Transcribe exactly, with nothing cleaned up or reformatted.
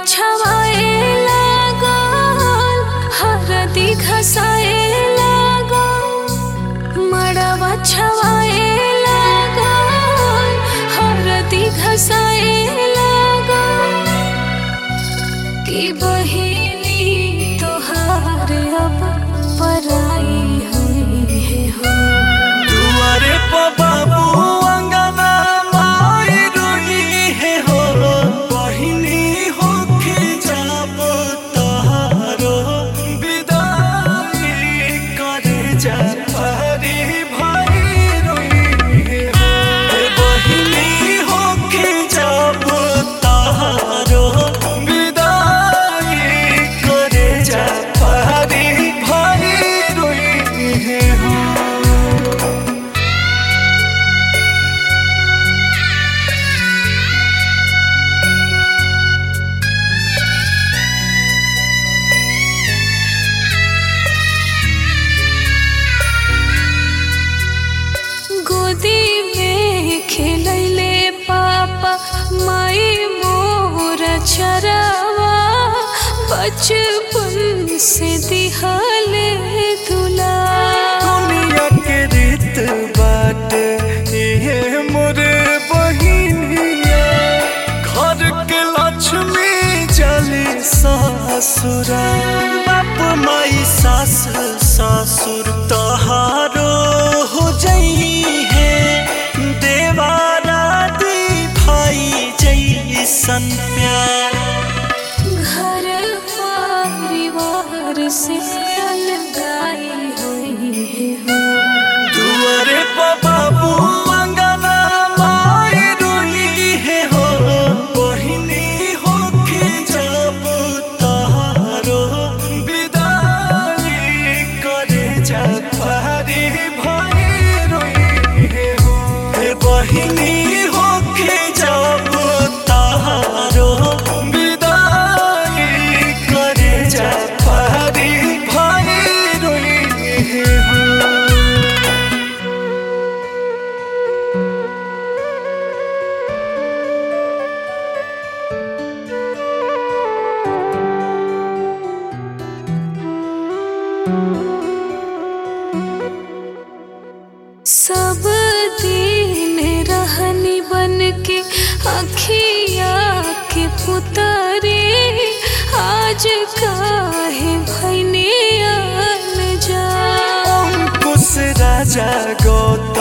छवाए लागल, हरदी घसाए लागल। मड़वा छवाए लागल, हरदी घसाए लागल। कि बहिनी तोहार अब पराई हुई है हो। दुआरे पर बाबू अंगना माई रोई है हो। बहिनी होके जाब तहारो विदाई करे जा भारी भाई रोई है हो। बहिनी होके जाब तहारो विदाई करे जा भारी भाई रोई है हो। गोदी में खेलैले पापा माई मोर चरावा। बचपन से दिहले दुला। दुनिया के रीत बाट ये मोरे बहिनिया। घर के लक्ष्मी जली ससुरा। बाप माई सास ससुर तहारो हो जई है। देवारा दी भाई जैसन प्यार। घर परिवार से अलगाई हुई है हो। दुआरे पर बाबू अंगना माई रोई है हो। बहिनी होके जाब तहारो विदाई करे जा भारी भाई रोई है हो। बहिनी होके जाब तहारो विदाई करे जा भारी भाई रोई है हो। सब दिन रहनी बन के अखिया के पुतरे। आज काहे भैने अनजान। अंकुश राजा गौतम